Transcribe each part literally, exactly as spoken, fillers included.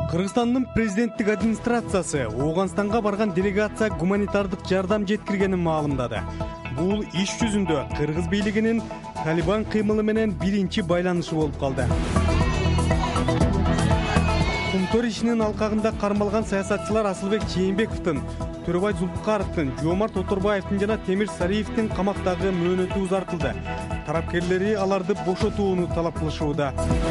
Кыргызстандын президенттик администрациясы Ооганстанга барган делегация гуманитардык жардам жеткиргенин маалымдады. Бул иш жүзүндө кыргыз бийлигинин Талибан кыймылы менен биринчи байланышы болуп калды. Кумтөр ишинин алкагында кармалган саясатчылар Асылбек Чейинбековдун, Төрөбай Зулпукаровдун, Жоомарт Оторбаевдин жана Темир Сариевдин камактагы мөөнөтү узартылды. Тарапкерлери аларды бошотууну талап кылышууда.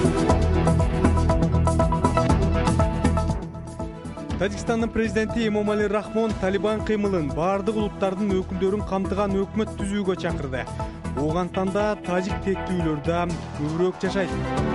Тажикстандын президенти Эмомали Рахмон Талибан кыймылын бардык улуттардын өкүлдөрүн камтыган өкмөт түзүүгө чакырды. Ооганстанда тажик тектүүлөр да көбүрөөк жашайт.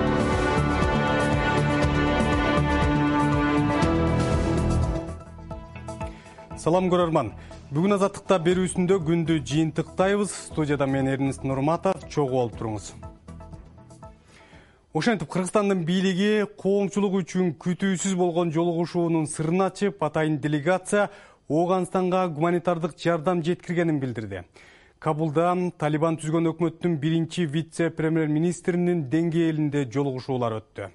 Салам көрөрман. Бүгүн азаттыкта берүүсүндө күндү жыйынтыктайбыз. Студияда мен Эрнест Нурматов, чогуу болуп туруңуз. Ошентип Кыргызстандын бийлиги коомчулук үчүн күтүүсүз болгон жолугушуунун сырын ачып, атайын делегация Ооганстанга гуманитардык жардам жеткиргенин билдирди. Кабулда Талибан түзгөн өкмөттүн биринчи вице-премьер-министринин деңгээлинде жолугушуулар өттү.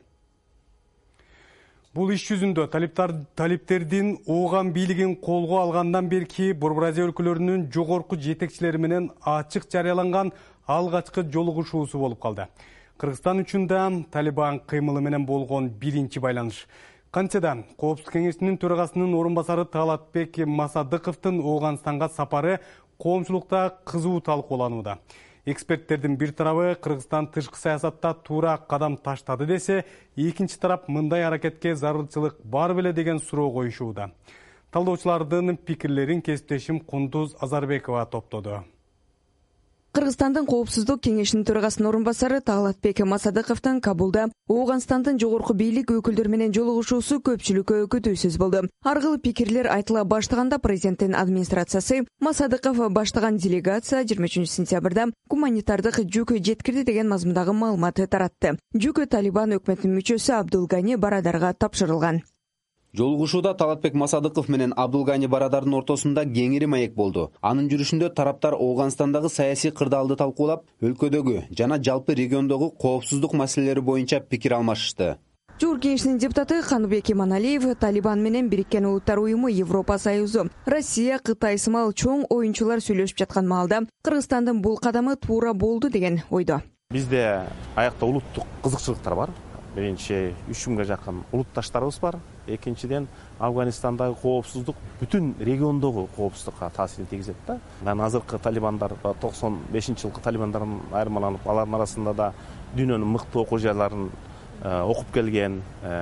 Бул иш жүзүндө талиптердин Ооган бийлигин колго алгандан берки Борбор Азия өлкөлөрүнүн жогорку жетекчилери менен ачык жарыяланган алгачкы жолугушуусу болуп калды. Кыргызстан үчүн да Талибан кыймылы менен болгон биринчи байланыш. Кантсе да Коопсуздук кеңешинин төрагасынын орун басары Талатбек Масадыковдун Ооганстанга сапары коомчулукта кызуу талкууланууда. Эксперттердин бир тарабы Кыргызстан тышкы саясатта туура кадам таштады десе, экинчи тарап мындай аракетке зарылчылык бар беле деген суроо коюшууда. Талдоочулардын пикирлерин кесиптешим Кундуз Азарбекова топтоду. Кыргызстандын Коопсуздук кеңешинин төрагасынын орун басары Талатбек Масадыковдун Кабулда Ооганстандын жогорку бийлик өкүлдөрү менен жолугушуусу көпчүлүккө күтүүсүз болду. Ар кыл пикирлер айтыла баштаганда президенттин администрациясы Масадыков баштаган делегация жыйырма үчүнчү сентябрда гуманитардык жүк жеткирди деген мазмундагы маалымат таратты. Жүк Талибан өкмөтүнүн мүчөсү Абдулгани Барадарга тапшырылган. Жолугушууда Талатбек Масадыков менен Абдулгани Барадардын ортосунда кеңири маек болду. Анын жүрүшүндө тараптар Ооганстандагы саясий кырдаалды талкуулап, өлкөдөгү жана жалпы региондогу коопсуздук маселелери боюнча пикир алмашышты. Жогорку кеңештин депутаты Каныбек Иманалиев Талибан менен Бириккен Улуттар уюму, Европа Союзу, Россия, Кытай сымал чоң оюнчулар сүйлөшүп жаткан маалда Кыргызстандын бул кадамы туура болду деген ойдо. Бизде аякта улуттук кызыкчылыктар бар. Биринчи үч миңге жакын улутташтарыбыз бар. Экинчиден Афганистандагы коопсуздук бүтүн региондогу коопсуздукка таасирин тийгизет да. Анан азыркы талибандар токсон бешинчи жылкы талибандардан айырмаланып, алардын арасында да дүйнөнүн мыкты окуу жайларын окуп келген,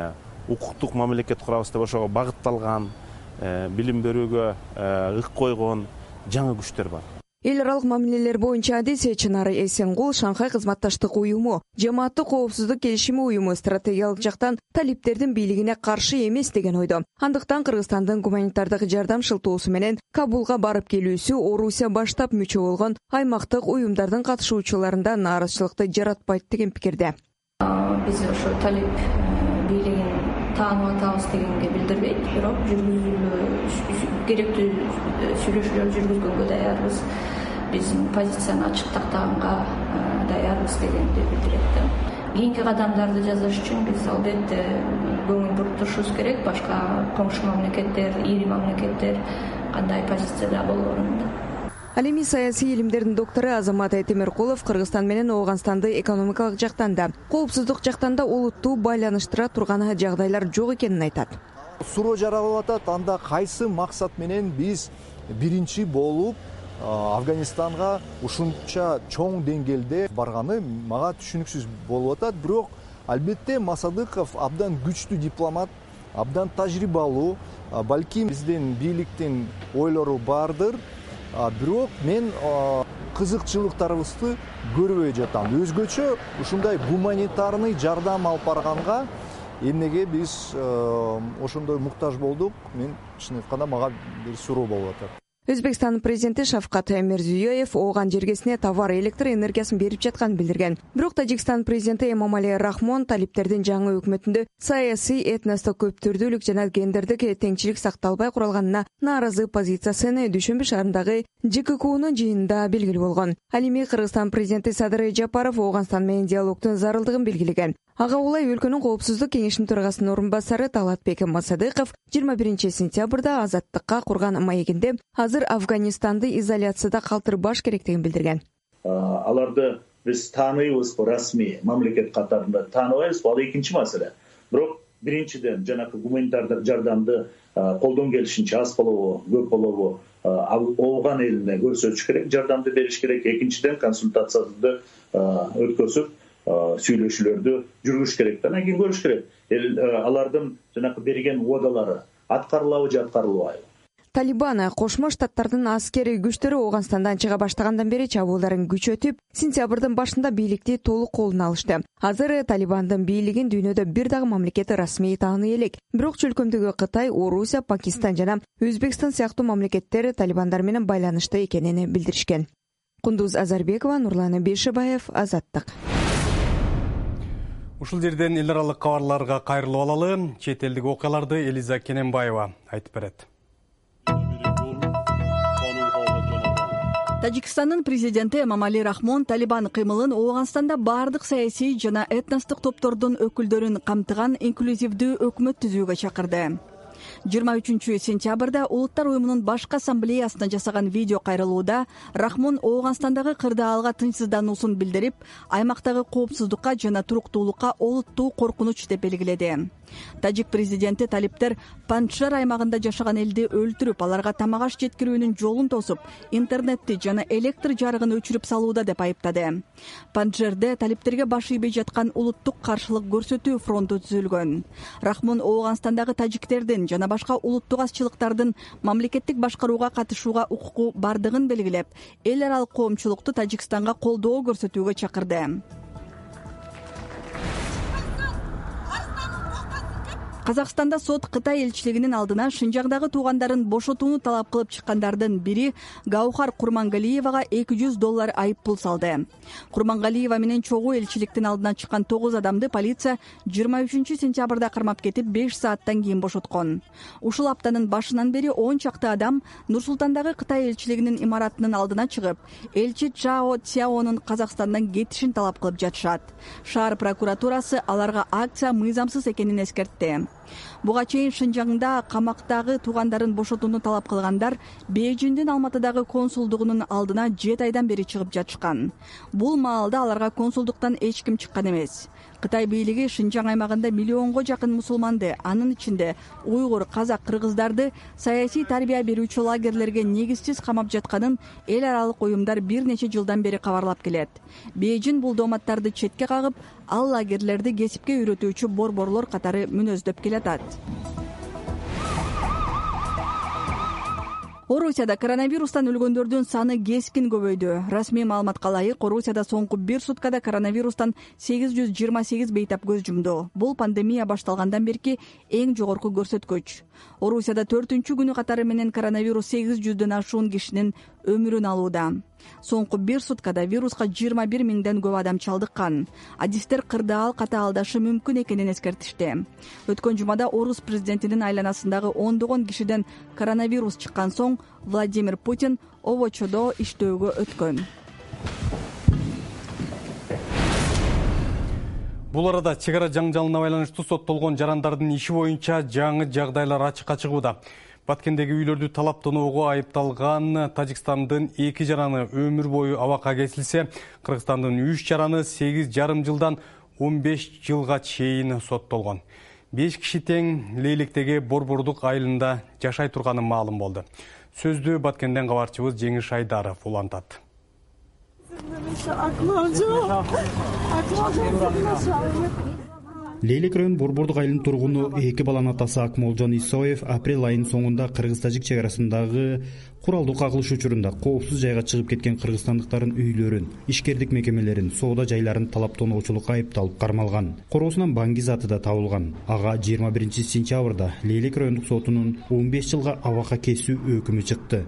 укуктук мамлекет курабыз деп ошого багытталган, билим берүүгө ык койгон жаңы күчтөр бар. Эл аралык мамилелер боюнча адис Чынары Эсенгул Шанхай кызматташтык уюму, Жамааттык коопсуздук келишими уюму стратегиялык жактан талиптердин бийлигине каршы эмес деген ойдо. Андыктан Кыргызстандын гуманитардык жардам шылтоосу менен Кабулга барып келүүсү Орусия баштап мүчө болгон аймактык уюмдардын катышуучуларында нааразычылыкты жаратпайт деген пикирде. Биз ошо талип бийлигин таанып атабыз дегенге билдирбейт, бирок жүргүзүлө керектүү сүйлөшүүлөр жүргүзгөнгө даярбыз. Биздин позицияны ачык тактаганга даярбыз дегенди билдирет. Кийинки кадамдарды жасаш үчүн биз албетте көңүл буруп турушубуз керек. Башка коңшу мамлекеттер, ири мамлекеттер кандай позицияда болоорун. Ал эми саясий илимдердин доктору Азамат Темиркулов Кыргызстан менен Ооганстанды экономикалык жактан да, коопсуздук жактан да олуттуу байланыштыра турган жагдайлар жок экенин айтат. Суроо жаралып атат, анда кайсы максат менен биз биринчи болуп Афганистанга ушунча чоң деңгээлде барганы мага түшүнүксүз болуп атат. Бирок албетте Масадыков абдан күчтүү дипломат, абдан тажрыйбалуу, балким биздин бийликтин ойлору бардыр. Бирок мен кызыкчылыктарыбызды көрбөй жатам. Өзгөчө ушундай гуманитарный жардам алып барганга эмнеге биз ошондой муктаж болдук? Мен чын айтканда мага бир суроо болуп атат. Өзбекстандын президенти Шавкат Мирзиёев Ооган жергесине товар электр энергиясын берип жатканын билдирген. Бирок Тажикстан президенти Эмомали Рахмон талиптердин жаңы өкмөтүндө саясий, этностук көптүрдүүлүк жана гендердик теңчилик сакталбай куралганына нааразы позициясын Дүйшөмбү шаарындагы Ж К Кунун жыйынында белгилүү болгон. Ал эми Кыргызстан президенти Садыр Жапаров Ооганстан менен диалогдун зарылдыгын белгилеген. Ага улай өлкөнүн коопсуздук кеңешинин төрагасынын орун басары Талатбек Масадыков жыйырма биринчи сентябрда Азаттыкка курган маегинде азыр Афганистанды изоляцияда калтырбаш керектигин билдирген. Аларды биз тааныйбызбы, расмий мамлекет катарында тааныбайбызбы, ал экинчи маселе. Бирок биринчиден жанакы гуманитардык жардамды колдон келишинче аз болобу, көп болобу ооган элине көрсөтүш керек, жардамды бериш керек. Экинчиден консультацияны өткөзүп, сүйлөшүүлөрдү жүргүзүш керек. Анан кийин көрүш керек. Алардын жанакы берген уадалары аткарылабы же аткарылбайбы. Талибан Кошмо Штаттардын аскери күчтөрү Ооганстандан чыга баштагандан бери чабуулдарын күчөтүп, сентябрдын башында бийликти толук колуна алышты. Азыр Талибандын бийлигин дүйнөдө бир дагы мамлекет расмий тааный элек. Бирок чөлкөмдөгү Кытай, Орусия, Пакистан жана Өзбекстан сыяктуу мамлекеттер талибандар менен байланышта экенин билдиришкен. Кундуз Азарбекова, Нурлан Бейшебаев, Азаттык. Ушул жерден эл аралык кабарларга кайрылып алалы. Чет элдик окуяларды Элиза Кененбаева айтып берет. Тажикстандын президенти Эмомали Рахмон Талибан кыймылын Ооганстанда бардык саясий жана этностук топтордун өкүлдөрүн камтыган инклюзивдүү өкмөт түзүүгө чакырды. жыйырма үчүнчү сентябрда Улуттар уюмунун башкы ассамблеясына жасаган видео кайрылууда Рахмон Ооганстандагы кырдаалга тынчсыздануусун билдирип, аймактагы коопсуздукка жана туруктуулукка олуттуу коркунуч деп белгиледи. Тажик президенти талиптер Панджшер аймагында жашаган элди өлтүрүп, аларга тамак аш жеткирүүнүн жолун тосуп, интернетти жана электр жарыгын өчүрүп салууда деп айыптады. Панджшерде талиптерге баш ийбей жаткан улуттук каршылык көрсөтүү фронту түзүлгөн. Рахмон Ооганстандагы тажиктердин жана башка улуттук азчылыктардын мамлекеттик башкарууга катышууга укугу бардыгын белгилеп, эл аралык коомчулукту Тажикстанга колдоо көрсөтүүгө чакырды. Казакстанда сот Кытай элчилигинин алдына Шинжаңдагы туугандарын бошотууну талап кылып чыккандардын бири Гаухар Курмангалиевага эки жүз доллар айып пул салды. Курмангалиева менен чогуу элчиликтин алдына чыккан тогуз адамды полиция жыйырма үчүнчү сентябрда кармап кетип беш сааттан кийин бошоткон. Ушул аптанын башынан бери он чакты адам Нур-Султандагы Кытай элчилигинин имаратынын алдына чыгып, элчи Чао Цяонун Казакстандан кетишин талап кылып жатышат. Шаар прокуратурасы аларга акция мыйзамсыз экенин эскертти. Буга чейин Шинжаңда камактагы туугандарын бошотууну талап кылгандар Бейжиңдин Алматыдагы консулдугунун алдына жети айдан бери чыгып жатышкан. Бул маалда аларга консулдуктан эч ким чыккан эмес. Кытай бийлиги Шинжаң аймагында миллионго жакын мусулманды, анын ичинде уйгур, казак, кыргыздарды саясий тарбия берүүчү лагерлерге негизсиз камап жатканын эл аралык уюмдар бир нече жылдан бери кабарлап келет. Бейжиң бул дооматтарды четке кагып, ал лагерлерди кесипке үйрөтүүчү борборлор катары мүнөздөп келатат. Орусияда коронавирустан өлгөндөрдүн саны кескин көбөйдү. Расмий маалыматка ылайык, Орусияда соңку бир суткада коронавирустан сегиз жүз жыйырма сегиз бейтап көз жумду. Бул пандемия башталгандан берки эң жогорку көрсөткүч. Орусияда төртүнчү күнү катары менен коронавирус сегиз жүздөн ашуун кишинин өмүрүн алууда. Соңку бир суткада вируска жыйырма бир миңден көп адам чалдыккан. Адистер кырдаал катаалдашы мүмкүн экенин эскертишти. Өткөн жумада Орус президентинин айланасындагы ондогон кишиден коронавирус чыккан соң Владимир Путин обочодо иштөөгө өткөн. Бул арада чек ара жаңжалына байланыштуу соттолгон жарандардын иши боюнча жаңы жагдайлар ачыкка чыгууда. Баткендеги үйлөрдү талап тоноого айыпталган Тажикстандын эки жараны өмүр бою абакка кесилсе, Кыргызстандын үч жараны сегиз жарым жылдан он беш жылга чейин соттолгон. беш киши тең Лейлектеги борбордук айылында жашай турганы маалым болду. Сөздү Баткенден кабарчыбыз Жеңиш Айдаров улантат. Лейлек район борбордук айылынын тургуну эки баланын атасы Акмолжон Исоев апрель айынын соңунда Кыргыз-Тажик чек арасындагы куралдуу кагылыш учурунда коопсуз жайга чыгып кеткен кыргызстандыктардын үйлөрүн, ишкердик мекемелерин, соода жайларын талап тоноочулукка айыпталып кармалган. Короосунан банги заты да табылган. Ага жыйырма биринчи сентябрда Лейлек райондук сотунун он беш жылга абакка кесүү өкүмү чыкты.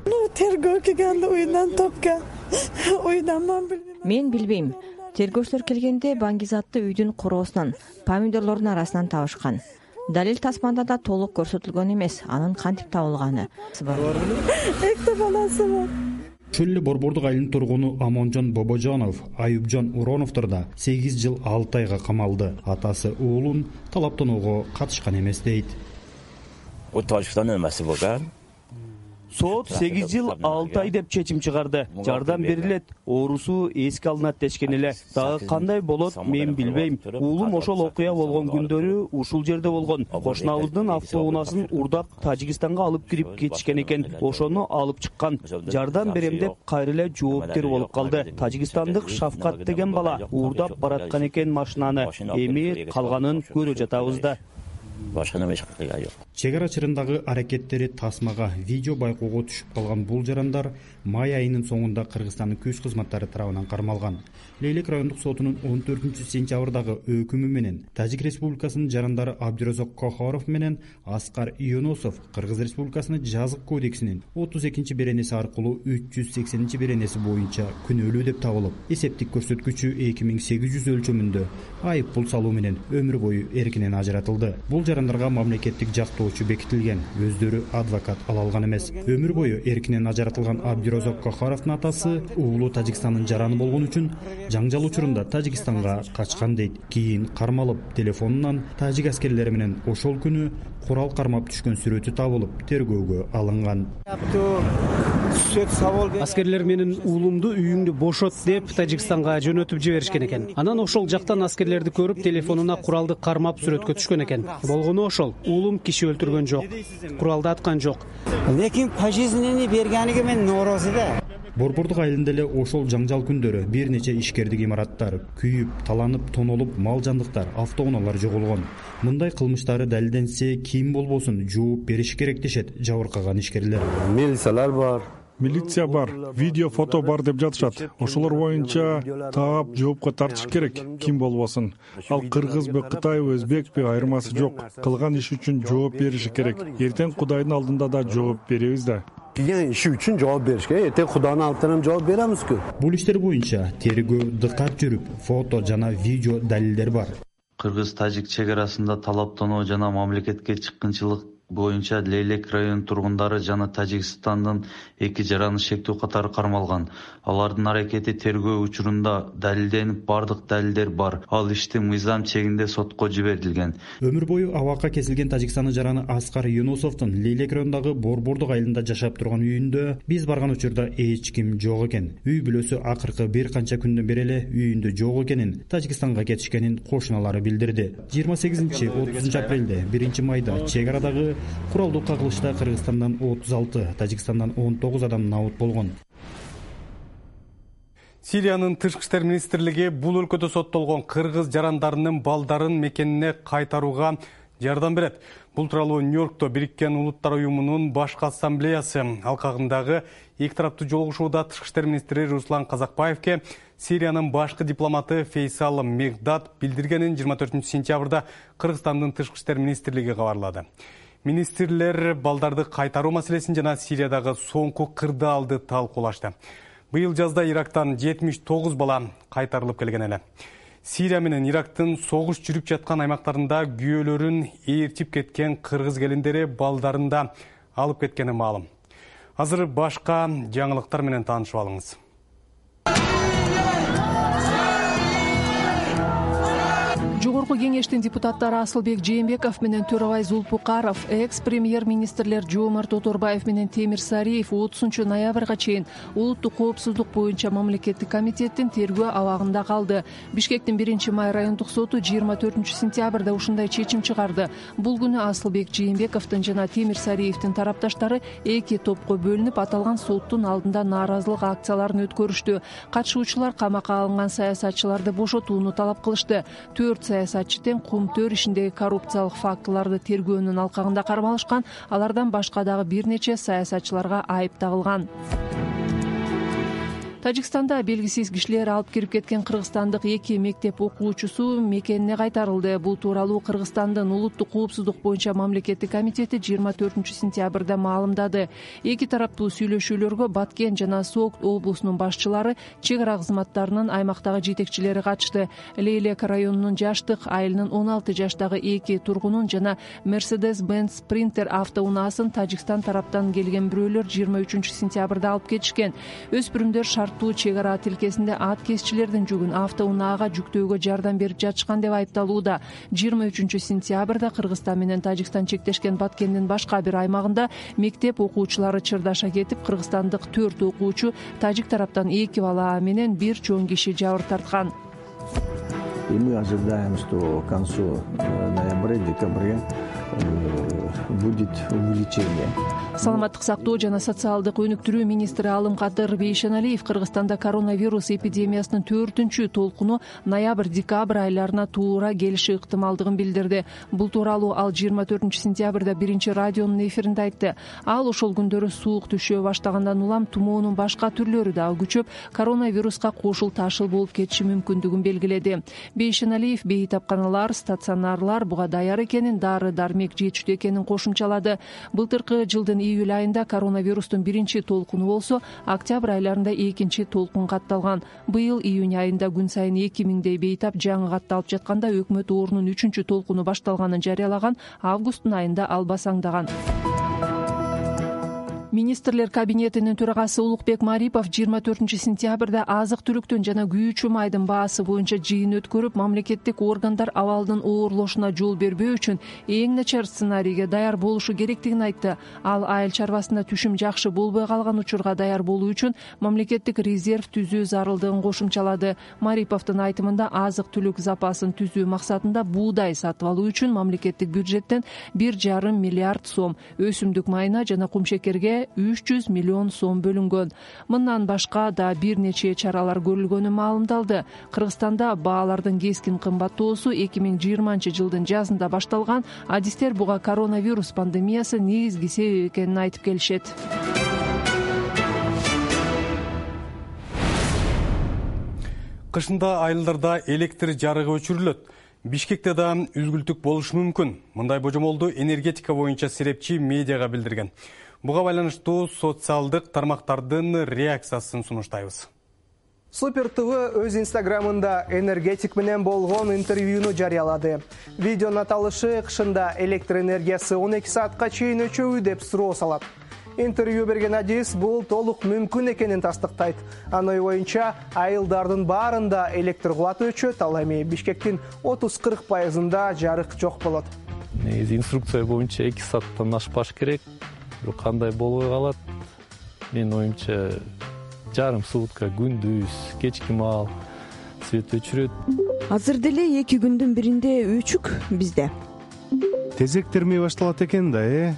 Мен билбейм. Тергөөчүлөр келгенде баңгизатты үйдүн короосунан, помидорлордун арасынан табышкан. Далил тасманда да толук көрсөтүлгөн эмес, анын кантип табылганы. чөл эле Борбордук айылынын тургуну Амонжон Бобожонов Аюпжон Уроновдор да сегиз жыл алты айга камалды. Атасы уулун талаптоого катышкан эмес дейт. Сот сегиз жыл алты ай деп чечим чыгарды. Жардам берилет, оорусу эске алынат дешкен эле. Дагы кандай болот мен билбейм. Уулум ошол окуя болгон күндөрү ушул жерде болгон. Кошунабыздын автоунаасын урдап Тажикстанга алып кирип кетишкен экен. Ошону алып чыккан. Жардам берем деп кайра эле жооптер болуп калды. Тажикстандык Шафкат деген бала урдап бараткан экен машинаны. Эми калганын көрүп жатабыз да. Чек ара чырындагы аракеттери тасмага видео байкоого түшүп калган бул жарандар май айынын соңунда Кыргызстандын күч кызматтары тарабынан кармалган. Лейлек райондук сотунун он төртүнчү сентябрдагы өкүмү менен Тажик Республикасынын жарандары Абдиразок Кохоров менен Аскар Юнусов Кыргыз Республикасынын жазык кодексинин отуз экинчи беренеси аркылуу үч жүз сексенинчи беренеси боюнча күнөөлүү деп табылып, эсептик көрсөткүчү эки миң сегиз жүз өлчөмүндө айып пул салуу менен өмүр бою эркинен ажыратылды. Бул жарандарга мамлекеттик жактоочу бекитилген, өздөрү адвокат ала алган эмес. Өмүр бою эркинен ажыратылган Абдиразок Кохоровдун атасы уулу Тажикстандын жараны болгон үчүн жаңжал учурунда Тажикстанга качкан дейт. Кийин кармалып телефонунан тажик аскерлери менен ошол күнү курал кармап түшкөн сүрөтү табылып тергөөгө алынган. Аскерлер менин уулумду үйүңдү бошот деп Тажикстанга жөнөтүп жиберишкен экен. Анан ошол жактан аскерлерди көрүп телефонуна куралды кармап сүрөткө түшкөн экен. Болгону ошол. Уулум киши өлтүргөн жок. Куралды аткан жок. Лекин пожизненный бергениге мен нороозу да. Борбордук айылында эле ошол жаңжал күндөрү бир нече ишкердик имараттар күйүп, таланып, тонолуп, мал жандыктар, автоунаалар жоголгон. Мындай кылмыштары далилденсе, ким болбосун жооп бериш керек дешет жабыркаган ишкерлер. Милициялар бар. Милиция бар, видео, фото бар деп жатышат. Ошолор боюнча таап жоопко тартыш керек, ким болбосун. Ал кыргызбы, кытайбы, өзбекпи айырмасы жок. Кылган иш үчүн жооп бериши керек. Эртең Кудайдын алдында да жооп беребиз да. Кылган иши үчүн жооп бериш керек. Эртең Кудайдын алдында жооп беребизби? Бул иштер боюнча тергөө дыкап жүрүп, фото жана видео далилдер бар. Кыргыз-Тажик чек арасында талаптануу жана мамлекетке чыккынчылык боюнча Лейлек районунун тургундары жана Тажикстандын эки жараны шектүү катары кармалган. Алардын аракети тергөө учурунда далилденип, бардык далилдер бар. Ал ишти мыйзам чегинде сотко жиберилген. Өмүр бою абакка кесилген Тажикстандын жараны Аскар Юнусовдун Лейлек районундагы Борбордук айылында жашап турган үйүндө биз барган учурда эч ким жок экен. Үй бүлөсү акыркы бир канча күндөн бери эле үйүндө жок экенин, Тажикстанга кетишкенин кошуналары билдирди. жыйырма сегизинчи отузунчу апрелде биринчи майда чек арадагы куралдуу кагылышта Кыргызстандан отуз алты, Тажикстандан он тогуз адам набыт болгон. Сириянын тышкы иштер министрлиги бул өлкөдө соттолгон кыргыз жарандарынын балдарын мекенине кайтарууга жардам берет. Бул тууралуу Нью-Йоркто Бириккен Улуттар уюмунун башкы ассамблеясы алкагындагы эки тараптуу жолугушууда тышкы иштер министри Руслан Казакбаевке Сириянын башкы дипломаты Фейсал Мегдад билдиргенин жыйырма төртүнчү сентябрда Кыргызстандын тышкы иштер министрлиги кабарлады. Министрлер балдарды кайтаруу маселесин жана Сириядагы соңку кырдаалды талкуулашты. Быйыл жазда Ирактан жетимиш тогуз бала кайтарылып келген эле. Сирия менен Ирактын согуш жүрүп жаткан аймактарында күйөөлөрүн ээрчип кеткен кыргыз келиндери балдарында алып кеткени маалым. Азыр башка жаңылыктар менен таанышып алыңыз. Жогорку кеңештин депутаттары Асылбек Жээнбеков менен Төрөбай Зулпукаров, экс-премьер-министрлер Жоомарт Оторбаев менен Темир Сариев отузунчу ноябрга чейин улуттук коопсуздук боюнча мамлекеттик комитеттин тергөө абагында калды. Бишкектин биринчи май райондук соту жыйырма төртүнчү сентябрда ушундай чечим чыгарды. Бул күнү Асылбек Жээнбековдун жана Темир Сариевдин тарапташтары эки топко бөлүнүп, аталган соттун алдында нааразылык акцияларын өткөрүштү. Катышуучулар камакка алынган саясатчыларды бошотууну талап кылышты. Төрт саясатчы тең Кумтөр ишиндеги коррупциялык фактыларды тергөөнүн алкагында кармалышкан, алардан башка дагы бир нече саясатчыларга айып тагылган. Тажикстанда белгисиз кишилер алып кирип кеткен кыргызстандык эки мектеп окуучусу мекенине кайтарылды. Бул тууралуу Кыргызстандын улуттук коопсуздук боюнча мамлекеттик комитети жыйырма төртүнчү сентябрда маалымдады. Эки тараптуу сүйлөшүүлөргө Баткен жана Сооқ облусунун башчылары, чек ара кызматтарынын аймактагы жетекчилери катышты. Лейлек районунун жаштык айылынын он алты жаштагы эки тургунун жана Mercedes-Benz Sprinter автоунаасын Тажикстан тараптан келген бирөөлөр жыйырма үчүнчү сентябрда алып кетишкен. Өспүрүмдөр шарттуу чек ара тилкесинде ат кесчилердин жүгүн автоунаага жүктөөгө жардам берип жатышкан деп айыпталууда. жыйырма үчүнчү сентябрда Кыргызстан менен Тажикстан чектешкен Баткендин башка бир аймагында мектеп окуучулары чырдаша кетип, кыргызстандык төрт окуучу, тажик тараптан эки бала менен бир чоң киши жабыр тарткан. И мы ожидаем, что к концу ноября-декабря будет увеличение. Саламаттык сактоо жана социалдык өнүктүрүү министри Алымкадыр Бейшеналиев Кыргызстанда коронавирус эпидемиясынын төртүнчү толкуну ноябрь-декабрь айларына туура келиши ыктымалдыгын билдирди. Бул тууралуу ал жыйырма төртүнчү сентябрда биринчи радионун эфиринде айтты. Ал ошол күндөрү суук түшө баштагандан улам тумоонун башка түрлөрү дагы күчөп, коронавируска кошул ташыл болуп кетиши мүмкүндүгүн белгиледи. Бейшеналиев бейтапканалар, стационарлар буга даяр экенин, дары-дармек жетиштүү экенин кошумчалады. Былтыркы жылдын июль айында коронавирустун биринчи толкуну болсо, октябрь айларында экинчи толкун катталган. Быйыл июнь айында күн сайын эки миңдей бейтап жаңы катталып жатканда өкмөт оорунун үчүнчү толкуну башталганын жарыялаган. Августтун айында ал басаңдаган. Министрлер кабинетинин төрагасы Улукбек Марипов жыйырма төртүнчү сентябрда азык-түлүктүн жана күйүүчү майдын баасы боюнча жыйын өткөрүп, мамлекеттик органдар абалдын оорлошуна жол бербөө үчүн эң начар сценарийге даяр болушу керектигин айтты. Ал айыл чарбасында түшүм жакшы болбой калган учурга даяр болуу үчүн мамлекеттик резерв түзүү зарылдыгын кошумчалады. Мариповдун айтымында азык-түлүк запасын түзүү максатында буудай сатып алуу үчүн мамлекеттик бюджеттен бир жарым миллиард сом, өсүмдүк майына жана кумшекерге үч жүз миллион сом бөлүнгөн. Мындан башка да бир нече чаралар көрүлгөнү маалымдалды. Кыргызстанда баалардын кескин кымбаттоосу эки миң жыйырманчы жылдын жазында башталган. Адистер буга коронавирус пандемиясы негизги себеп экенин айтып келишет. Кышында айылдарда электр жарыгы өчүрүлөт. Бишкекте да үзгүлтүк болушу мүмкүн. Мындай божомолду энергетика боюнча серепчи медиага билдирген. Буга байланыштуу социалдык тармактардын реакциясын сунуштайбыз. Супер ТВ өз инстаграмында энергетик менен болгон интервьюну жарыялады. Видеонун аталышы кышында электр энергиясы он эки саатка чейин өчөбү деп суроо салат. Интервью берген адис бул толук мүмкүн экенин тастыктайт. Анын боюнча айылдардын баарында электр кубаты өчөт, ал эми Бишкектин отуз кырк пайызында жарык жок болот. Негизи инструкция боюнча эки сааттан ашпаш керек. Бирок кандай болбой калат? Менин оюмча жарым сутка күндүз, кечки маал свет өчүрөт. Азыр деле эки күндүн биринде өчүк бизде. Тезек термей башталат экен да, э?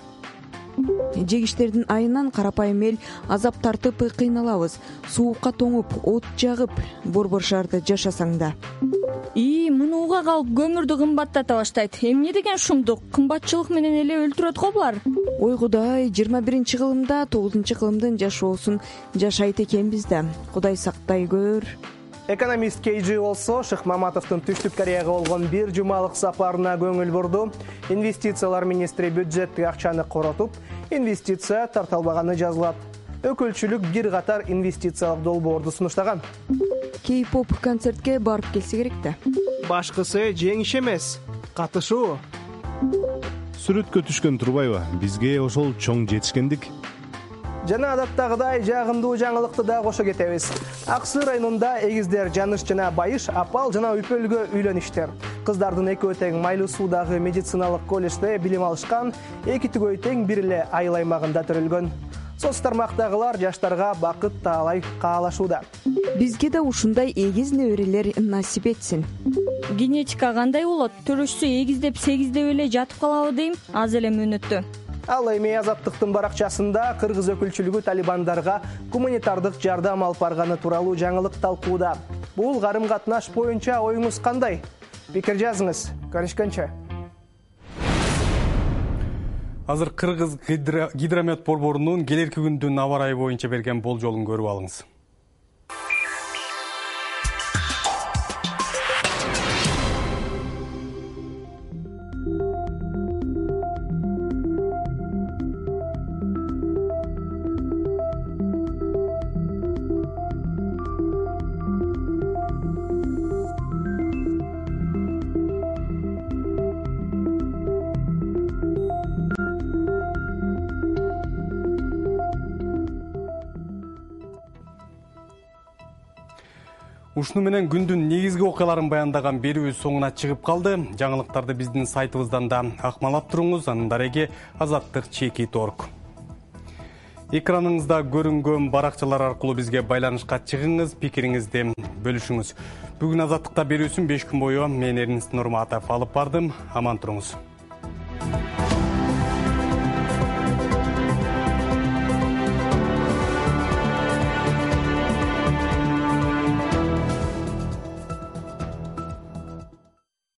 Жегиштердин айынан карапайым эл азап тартып кыйналабыз. Суукка тоңуп, от жагып, борбор шаарда жашасаң да. И, муну уга калып көмүрдү кымбаттата баштайт. Эмне деген шумдук? Кымбатчылык менен эле өлтүрөт го булар. Ой Кудай, жыйырма биринчи кылымда тогузунчу кылымдын жашоосун жашайт экенбиз да. Кудай сактай көр. Экономист Кейджи болсо Шых Маматовдун Түштүк Кореяга болгон бир жумалык сапарына көңүл бурду. Инвестициялар министри бюджеттик акчаны коротуп, инвестиция тарталбаганы жазылат. Өкүлчүлүк бир катар инвестициялык долбоорду сунуштаган. Кей-поп концертке барып келсе керек да. Башкысы жеңиш эмес, катышуу. Сүрөткө түшкөн турбайбы? Бизге ошол чоң жетишкендик. Жана адаттагыдай жагымдуу жаңылыкты да кошо кетебиз. Аксы районунда эгиздер Жаныш жана Байыш апал жана үпөлгө үйлөнүштү. Кыздардын экөө тең Майлуу суудагы медициналык колледжде билим алышкан, эки түгөй тең бир эле айыл аймагында төрөлгөн. Соц тармактагылар жаштарга бакыт таалай каалашууда. Бизге да ушундай эгиз неберелер насип этсин. Генетика кандай болот? Төрөшсө эгиздеп сегиздеп эле жатып калабы дейм, аз эле мөөнөттө. Ал эми Азаттыктын баракчасында кыргыз өкүлчүлүгү талибандарга гуманитардык жардам алып барганы тууралуу жаңылык талкууда. Бул карым-катнаш боюнча оюңуз кандай? Пикир жазыңыз. Көрүшкөнчө. Азыр Кыргыз гидромет борборунун келерки күндүн аба ырайы боюнча берген болжолун көрүп алыңыз. Ушуну менен күндүн негизги окуяларын баяндаган берүүбүз соңуна чыгып калды. Жаңылыктарды биздин сайтыбыздан да акмалап туруңуз. Анын дареги Азаттык чекит орг. Экраныңызда көрүнгөн баракчалар аркылуу бизге байланышка чыгыңыз, пикириңизди бөлүшүңүз. Бүгүн Азаттыкта берүүсүн беш күн бою мен Эрнест Нурматов алып бардым. Аман туруңуз.